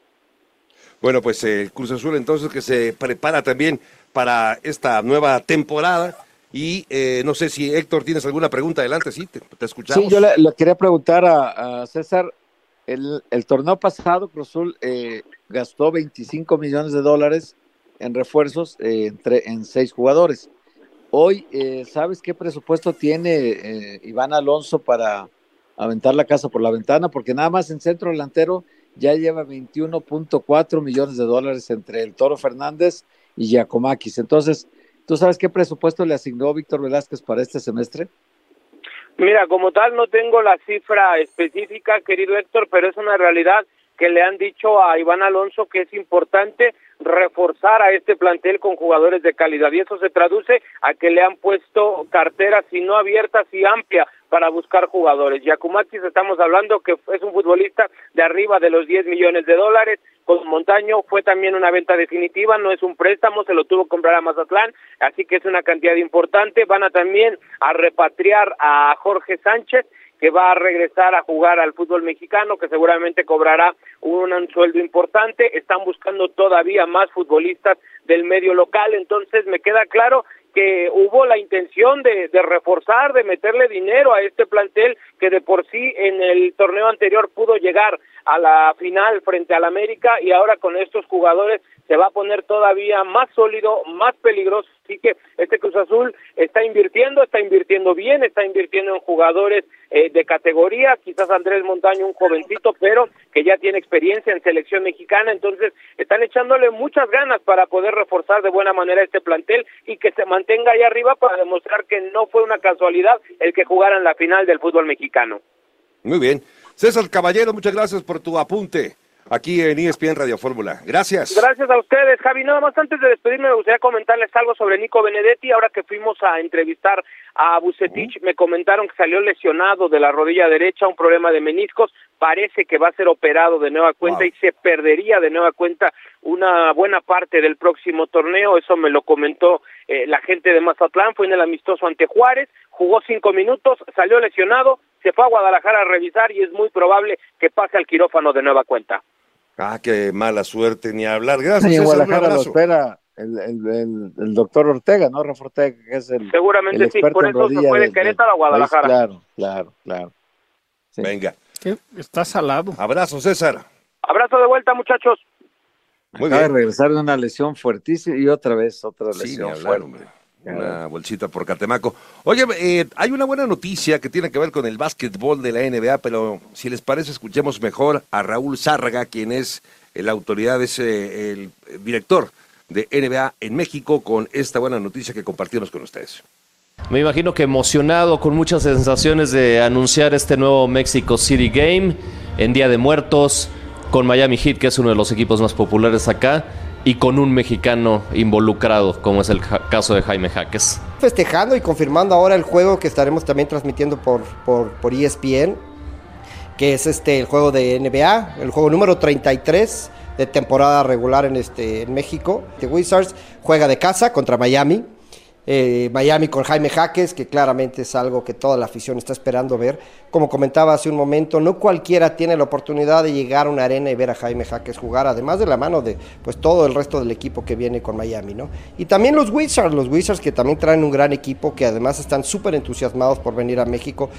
Bueno, pues el eh, Cruz Azul entonces que se prepara también para esta nueva temporada y eh, no sé si Héctor tienes alguna pregunta, adelante, sí, te, te escuchamos. Sí, yo le, le quería preguntar a, a César, el, el torneo pasado Cruz Azul eh, gastó veinticinco millones de dólares en refuerzos eh, entre, en seis jugadores. Hoy, eh, ¿sabes qué presupuesto tiene eh, Iván Alonso para aventar la casa por la ventana? Porque nada más en centro delantero ya lleva veintiuno punto cuatro millones de dólares entre el Toro Fernández y Giakoumakis. Entonces, ¿tú sabes qué presupuesto le asignó Víctor Velázquez para este semestre? Mira, como tal no tengo la cifra específica, querido Héctor, pero es una realidad que le han dicho a Iván Alonso que es importante reforzar a este plantel con jugadores de calidad, y eso se traduce a que le han puesto carteras, si no abiertas, y amplia para buscar jugadores. Giakoumakis, estamos hablando que es un futbolista de arriba de los diez millones de dólares, con Montaño fue también una venta definitiva, no es un préstamo, se lo tuvo que comprar a Mazatlán, así que es una cantidad importante. Van a también a repatriar a Jorge Sánchez, que va a regresar a jugar al fútbol mexicano, que seguramente cobrará un, un sueldo importante. Están buscando todavía más futbolistas del medio local, entonces me queda claro que hubo la intención de, de reforzar, de meterle dinero a este plantel que de por sí en el torneo anterior pudo llegar a la final frente al América, y ahora con estos jugadores se va a poner todavía más sólido, más peligroso. Así que este Cruz Azul está invirtiendo, está invirtiendo bien, está invirtiendo en jugadores eh, de categoría, quizás Andrés Montaño, un jovencito, pero que ya tiene experiencia en selección mexicana, entonces están echándole muchas ganas para poder reforzar de buena manera este plantel y que se mantenga ahí arriba para demostrar que no fue una casualidad el que jugaran la final del fútbol mexicano. Muy bien. César Caballero, muchas gracias por tu apunte aquí en E S P N Radio Fórmula. Gracias. Gracias a ustedes, Javi. Nada más antes de despedirme me gustaría comentarles algo sobre Nico Benedetti. Ahora que fuimos a entrevistar a Vucetich, uh-huh. me comentaron que salió lesionado de la rodilla derecha, un problema de meniscos. Parece que va a ser operado de nueva cuenta, wow. y se perdería de nueva cuenta una buena parte del próximo torneo. Eso me lo comentó eh, la gente de Mazatlán. Fue en el amistoso ante Juárez, jugó cinco minutos, salió lesionado, se fue a Guadalajara a revisar y es muy probable que pase al quirófano de nueva cuenta. Ah, qué mala suerte, ni hablar. Gracias, y en César, Guadalajara lo espera el, el, el, el doctor Ortega, ¿no? Rafa Ortega, que es el Seguramente el sí, por eso se fue de Querétaro a Guadalajara. Claro, claro, claro. Sí. Venga. ¿Qué? Está salado. Abrazo, César. Abrazo de vuelta, muchachos. Muy Acaba bien. de regresar de una lesión fuertísima y otra vez otra Sí, lesión ni hablar, fuerte. hombre. Una bolsita por Catemaco. Oye, eh, hay una buena noticia que tiene que ver con el básquetbol de la N B A, pero si les parece, escuchemos mejor a Raúl Zárraga, quien es la autoridad, es eh, el director de N B A en México, con esta buena noticia que compartimos con ustedes. Me imagino que emocionado, con muchas sensaciones de anunciar este nuevo Mexico City Game en Día de Muertos, con Miami Heat, que es uno de los equipos más populares acá, y con un mexicano involucrado, como es el ja- caso de Jaime Jaques. Festejando y confirmando ahora el juego que estaremos también transmitiendo por, por, por E S P N, que es este el juego de N B A, el juego número treinta y tres de temporada regular en, este, en México. The Wizards juega de casa contra Miami. Eh, Miami con Jaime Jaques, que claramente es algo que toda la afición está esperando ver. Como comentaba hace un momento, no cualquiera tiene la oportunidad de llegar a una arena y ver a Jaime Jaques jugar, además de la mano de pues todo el resto del equipo que viene con Miami, ¿no? Y también los Wizards, los Wizards que también traen un gran equipo, que además están súper entusiasmados por venir a México.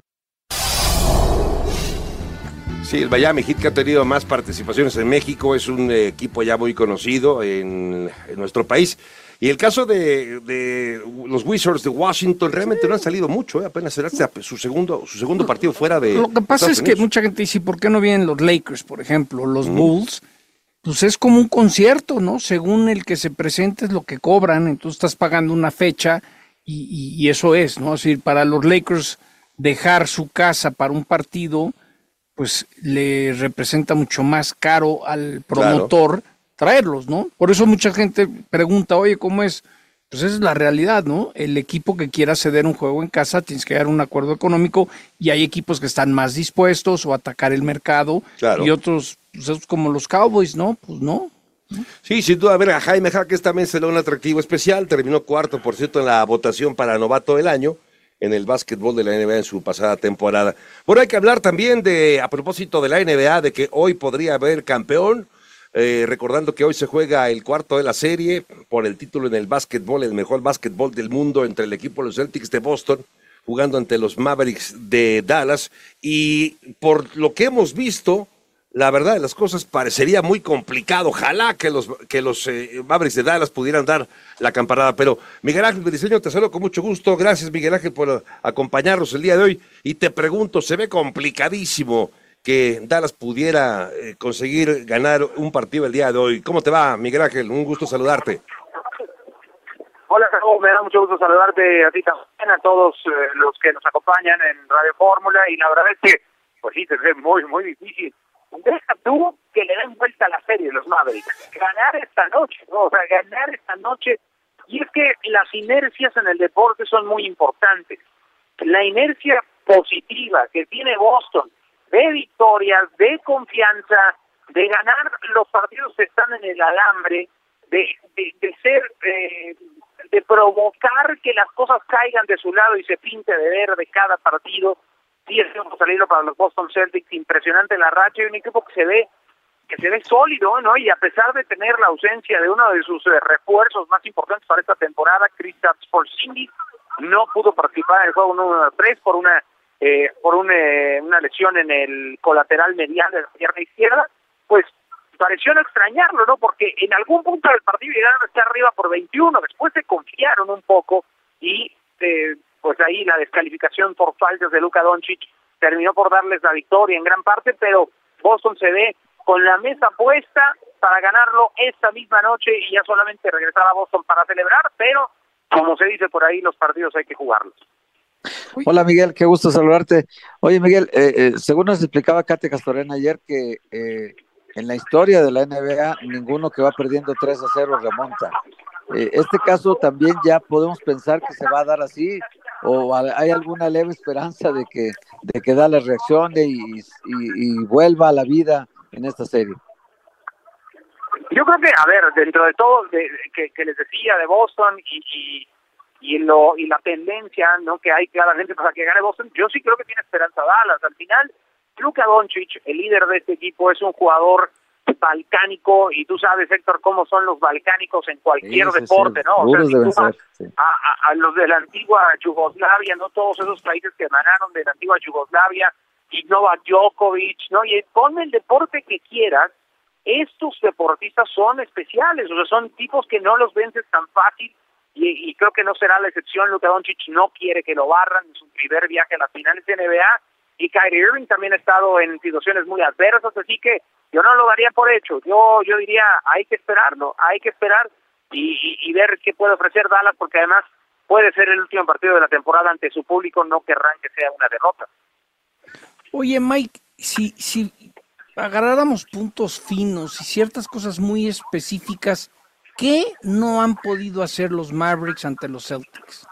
Sí, el Miami Heat, que ha tenido más participaciones en México, es un eh, equipo ya muy conocido en, en nuestro país. Y el caso de, de los Wizards de Washington, realmente no han salido mucho, ¿eh? Apenas será su segundo, su segundo partido fuera de Lo que pasa Estados es que Unidos. mucha gente dice, ¿por qué no vienen los Lakers, por ejemplo, los mm. Bulls? Pues es como un concierto, ¿no? Según el que se presente es lo que cobran, entonces estás pagando una fecha y, y, y eso es, ¿no? Es decir, para los Lakers dejar su casa para un partido, pues le representa mucho más caro al promotor, claro, traerlos, ¿no? Por eso mucha gente pregunta, oye, ¿cómo es? Pues esa es la realidad, ¿no? El equipo que quiera ceder un juego en casa tienes que dar un acuerdo económico y hay equipos que están más dispuestos o a atacar el mercado, claro, y otros, pues, como los Cowboys, ¿no? Pues no. Sí, sin duda, a ver, a Jaime Jaques también se le da un atractivo especial, terminó cuarto, por cierto, en la votación para novato del año en el básquetbol de la N B A en su pasada temporada. Bueno, hay que hablar también de, a propósito de la N B A, de que hoy podría haber campeón. Eh, recordando que hoy se juega el cuarto de la serie por el título en el básquetbol, el mejor básquetbol del mundo, entre el equipo de los Celtics de Boston, jugando ante los Mavericks de Dallas, y por lo que hemos visto, la verdad de las cosas parecería muy complicado. Ojalá que los, que los eh, Mavericks de Dallas pudieran dar la campanada, pero Miguel Ángel Briceño, te saludo con mucho gusto. Gracias, Miguel Ángel, por acompañarnos el día de hoy, y te pregunto, se ve complicadísimo que Dallas pudiera eh, conseguir ganar un partido el día de hoy. ¿Cómo te va, Miguel Ángel? Un gusto saludarte. Hola, Raúl, me da mucho gusto saludarte a ti también, a todos eh, los que nos acompañan en Radio Fórmula, y la verdad es que, pues sí, se ve muy, muy difícil. Deja tú que le den vuelta a la serie los Mavericks. Ganar esta noche, ¿no? O sea, ganar esta noche. Y es que las inercias en el deporte son muy importantes. La inercia positiva que tiene Boston, de victorias, de confianza, de ganar los partidos que están en el alambre, de, de, de ser, eh, de provocar que las cosas caigan de su lado y se pinte de verde cada partido. Sí, es un salirlo para los Boston Celtics, impresionante la racha, y un equipo que se ve que se ve sólido, ¿no? Y a pesar de tener la ausencia de uno de sus eh, refuerzos más importantes para esta temporada, Kristaps Porzingis, no pudo participar en el juego número tres por una eh, por un, eh, una lesión en el colateral medial de la pierna izquierda. Pues pareció no extrañarlo, ¿no? Porque en algún punto del partido llegaron a estar arriba por veintiuno, después se confiaron un poco y eh, pues ahí la descalificación por faltas de Luka Doncic terminó por darles la victoria en gran parte, pero Boston se ve con la mesa puesta para ganarlo esta misma noche y ya solamente regresar a Boston para celebrar, pero como se dice por ahí, los partidos hay que jugarlos. Hola Miguel, qué gusto saludarte. Oye Miguel, eh, eh, según nos explicaba Katia Castorena ayer que eh, en la historia de la N B A ninguno que va perdiendo tres a cero remonta. Eh, este caso también ya podemos pensar que se va a dar así, o hay alguna leve esperanza de que de que Dallas reaccione y, y, y vuelva a la vida en esta serie. Yo creo que, a ver, dentro de todo de, que, que les decía de Boston y, y y lo y la tendencia, ¿no?, que hay claramente para que gane Boston, yo sí creo que tiene esperanza Dallas. Al final, Luka Doncic, el líder de este equipo, es un jugador balcánico, y tú sabes, Héctor, cómo son los balcánicos en cualquier sí, deporte, sí, ¿no? O sea, si tú vas sí. a, a, a los de la antigua Yugoslavia, ¿no? Todos esos países que emanaron de la antigua Yugoslavia, y Novak Djokovic, ¿no? Y ponme el deporte que quieras, estos deportistas son especiales, o sea, son tipos que no los vences tan fácil, y, y creo que no será la excepción. Luka Doncic no quiere que lo barran en su primer viaje a las finales de N B A, y Kyrie Irving también ha estado en situaciones muy adversas, así que yo no lo daría por hecho. Yo yo diría, hay que esperarlo, hay que esperar y, y, y ver qué puede ofrecer Dallas, porque además puede ser el último partido de la temporada ante su público, no querrán que sea una derrota. Oye, Mike, si, si agarráramos puntos finos y ciertas cosas muy específicas, ¿qué no han podido hacer los Mavericks ante los Celtics?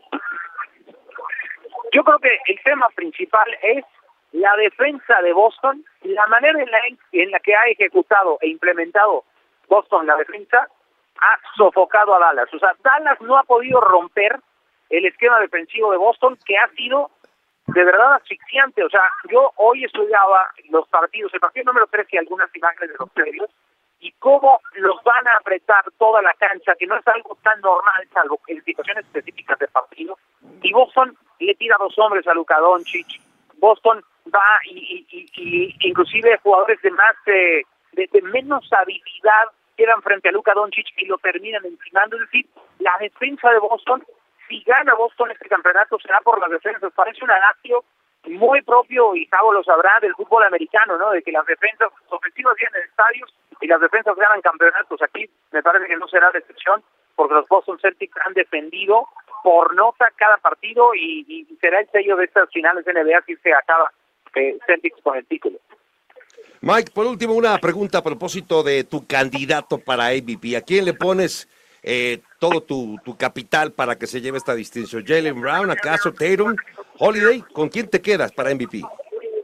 Yo creo que el tema principal es la defensa de Boston, la manera en la, en la que ha ejecutado e implementado Boston la defensa ha sofocado a Dallas. O sea, Dallas no ha podido romper el esquema defensivo de Boston, que ha sido de verdad asfixiante. O sea, yo hoy estudiaba los partidos, el partido número tres y algunas imágenes de los previos, y cómo los van a apretar toda la cancha, que no es algo tan normal, salvo en situaciones específicas de partido. Y Boston le tira dos hombres a Luka Doncic. Boston va y, y, y, y inclusive jugadores de más eh, de, de menos habilidad quedan frente a Luka Doncic y lo terminan encimando. Es decir, la defensa de Boston, si gana Boston este campeonato, será por las defensas. Parece un adagio muy propio, y Javo lo sabrá, del fútbol americano, ¿no? De que las defensas ofensivas vienen en estadios y las defensas ganan campeonatos. Aquí me parece que no será la excepción, porque los Boston Celtics han defendido por nota cada partido, y, y será el sello de estas finales de N B A si se acaba eh, Celtics con el título. Mike, por último, una pregunta a propósito de tu candidato para M V P. ¿A quién le pones eh, todo tu, tu capital para que se lleve esta distinción? ¿Jaylen Brown, acaso Tatum, Holiday? ¿Con quién te quedas para M V P?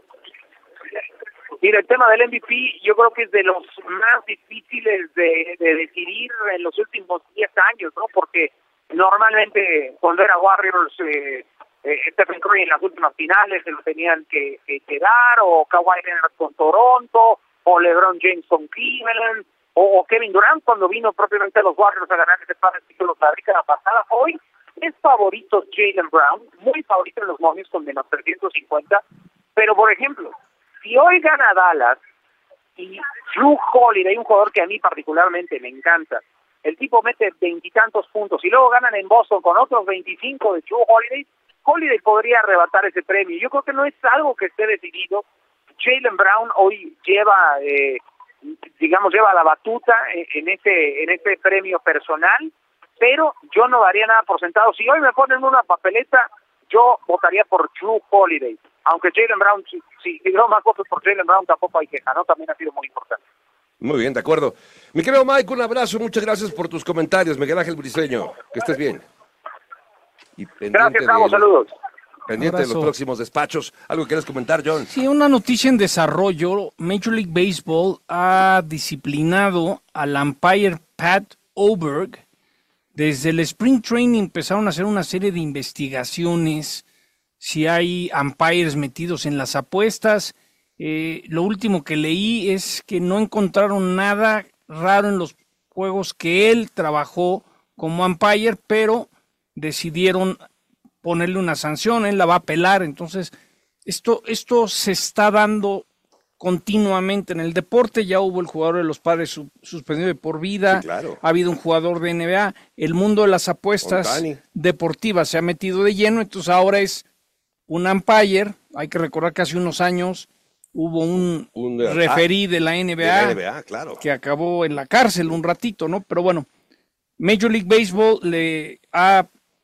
Mira, el tema del M V P yo creo que es de los más difíciles de, de decidir en los últimos diez años, ¿no? Porque normalmente cuando era Warriors, eh, eh, Stephen Curry en las últimas finales se lo tenían que, que, que dar, o Kawhi Leonard con Toronto, o LeBron James con Cleveland, o, o Kevin Durant cuando vino propiamente a los Warriors a ganar ese par de títulos la década pasada. Hoy es favorito Jaylen Brown, muy favorito en los momios con menos trescientos cincuenta, pero por ejemplo, si hoy gana Dallas y Jrue Holiday, un jugador que a mí particularmente me encanta, el tipo mete veintitantos puntos y luego ganan en Boston con otros veinticinco de Jrue Holiday, Holiday podría arrebatar ese premio. Yo creo que no es algo que esté decidido. Jaylen Brown hoy lleva, eh, digamos, lleva la batuta en, en ese en ese premio personal, pero yo no daría nada por sentado. Si hoy me ponen una papeleta, yo votaría por Jrue Holiday. Aunque Jaylen Brown, si, si, si no más votos por Jaylen Brown, tampoco hay queja, ¿no? También ha sido muy importante. Muy bien, de acuerdo. Mi querido Mike, un abrazo, muchas gracias por tus comentarios. Miguel Ángel Briceño, que estés bien. Y gracias, Gabo, saludos. Pendiente de los próximos despachos. ¿Algo que quieres comentar, John? Sí, una noticia en desarrollo. Major League Baseball ha disciplinado al umpire Pat Oberg. Desde el Spring Training empezaron a hacer una serie de investigaciones si hay umpires metidos en las apuestas, Eh, lo último que leí es que no encontraron nada raro en los juegos que él trabajó como umpire, pero decidieron ponerle una sanción, él la va a apelar. Entonces, esto, esto se está dando continuamente en el deporte. Ya hubo el jugador de los Padres su, suspendido de por vida, sí, claro. Ha habido un jugador de N B A, el mundo de las apuestas Otani. deportivas se ha metido de lleno, entonces ahora es un umpire. Hay que recordar que hace unos años hubo un, un referí de la N B A, de la N B A, claro, que acabó en la cárcel un ratito, ¿no? Pero bueno, Major League Baseball le ha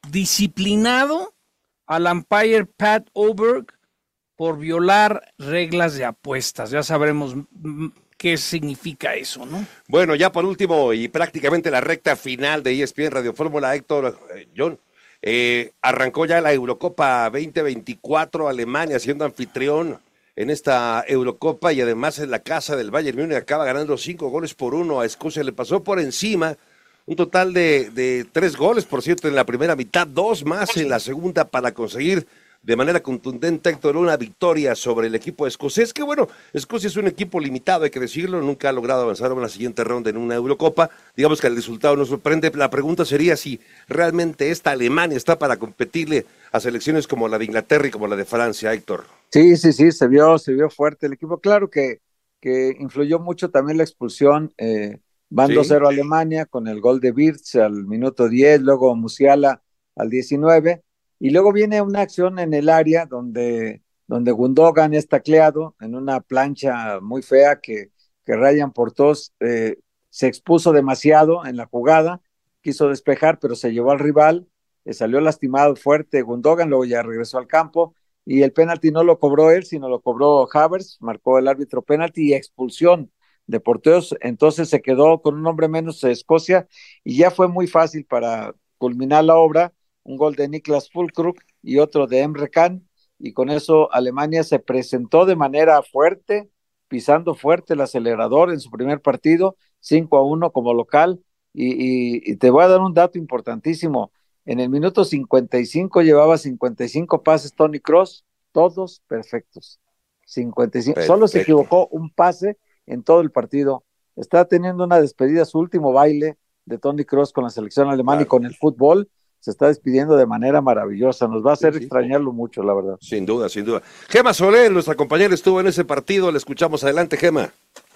disciplinado al umpire Pat Oberg por violar reglas de apuestas. Ya sabremos qué significa eso, ¿no? Bueno, ya por último y prácticamente la recta final de E S P N Radio Fórmula, Héctor, eh, John, eh, arrancó ya la Eurocopa veinte veinticuatro, Alemania siendo anfitrión en esta Eurocopa y además en la casa del Bayern Múnich acaba ganando cinco goles por uno a Escocia, le pasó por encima un total de, de tres goles, por cierto, en la primera mitad, dos más en la segunda para conseguir de manera contundente, Héctor, una victoria sobre el equipo escocés, que bueno, Escocia es un equipo limitado, hay que decirlo, nunca ha logrado avanzar a la siguiente ronda en una Eurocopa, digamos que el resultado nos sorprende. La pregunta sería si realmente esta Alemania está para competirle a selecciones como la de Inglaterra y como la de Francia, Héctor. Sí, sí, sí, se vio, se vio fuerte el equipo, claro que, que influyó mucho también la expulsión, eh, van Sí. dos cero Alemania con el gol de Wirtz al minuto diez, luego Musiala al diecinueve, y luego viene una acción en el área donde, donde Gundogan es tacleado en una plancha muy fea que, que Ryan Portos eh, se expuso demasiado en la jugada, quiso despejar, pero se llevó al rival, eh, salió lastimado fuerte Gundogan, luego ya regresó al campo, y el penalti no lo cobró él, sino lo cobró Havertz, marcó el árbitro penalti y expulsión de Porteos, entonces se quedó con un hombre menos Escocia, y ya fue muy fácil para culminar la obra, un gol de Niklas Füllkrug y otro de Emre Can, y con eso Alemania se presentó de manera fuerte, pisando fuerte el acelerador en su primer partido, cinco a uno como local, y, y, y te voy a dar un dato importantísimo, en el minuto cincuenta y cinco llevaba cincuenta y cinco pases Toni Kroos, todos perfectos, cincuenta y cinco, Perfecto. Solo se equivocó un pase en todo el partido, está teniendo una despedida, su último baile de Toni Kroos con la selección alemana, claro, y con el fútbol, se está despidiendo de manera maravillosa, nos va a hacer sí, sí. extrañarlo mucho, la verdad. Sin duda, sin duda. Gema Soler, nuestra compañera, estuvo en ese partido, le escuchamos. Adelante, Gema.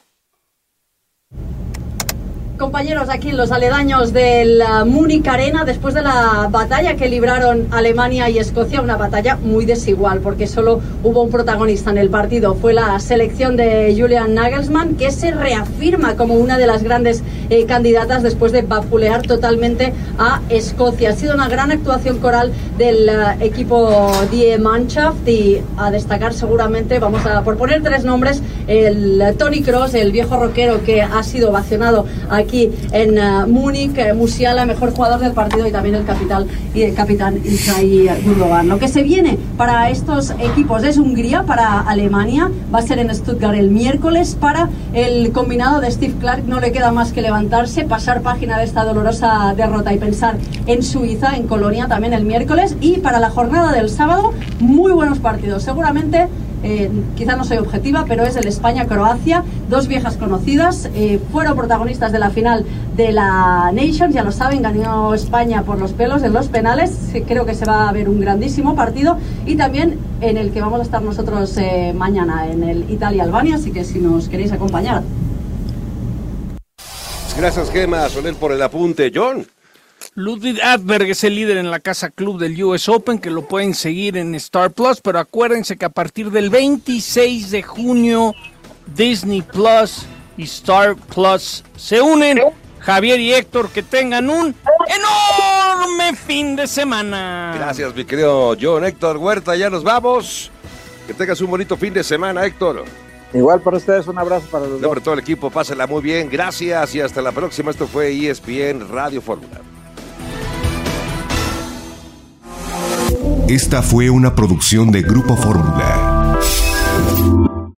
Compañeros, aquí en los aledaños del Múnich Arena, después de la batalla que libraron Alemania y Escocia, una batalla muy desigual, porque solo hubo un protagonista en el partido, fue la selección de Julian Nagelsmann, que se reafirma como una de las grandes eh, candidatas después de vapulear totalmente a Escocia. Ha sido una gran actuación coral del uh, equipo Die Mannschaft, y a destacar seguramente, vamos a por poner tres nombres, el uh, Toni Kroos, el viejo rockero que ha sido ovacionado aquí aquí en uh, Múnich, eh, Musiala, mejor jugador del partido, y también el capitán y el capitán Ilkay Gundogan. Lo que se viene para estos equipos es Hungría, para Alemania, va a ser en Stuttgart el miércoles. Para el combinado de Steve Clark no le queda más que levantarse, pasar página de esta dolorosa derrota y pensar en Suiza, en Colonia, también el miércoles. Y para la jornada del sábado, muy buenos partidos, seguramente. Eh, quizá no soy objetiva, pero es el España-Croacia, dos viejas conocidas, eh, fueron protagonistas de la final de la Nations, ya lo saben, ganó España por los pelos en los penales, creo que se va a ver un grandísimo partido, y también en el que vamos a estar nosotros eh, mañana, en el Italia-Albania, así que si nos queréis acompañar. Gracias, Gema Soler, por el apunte. John. Ludwig Adberg es el líder en la casa club del U S Open, que lo pueden seguir en Star Plus, pero acuérdense que a partir del veintiséis de junio Disney Plus y Star Plus se unen. Javier y Héctor, que tengan un enorme fin de semana. Gracias, mi querido John. Héctor Huerta, ya nos vamos. Que tengas un bonito fin de semana, Héctor. Igual para ustedes, un abrazo para los dos. Para todo el equipo, pásenla muy bien. Gracias y hasta la próxima. Esto fue E S P N Radio Fórmula. Esta fue una producción de Grupo Fórmula.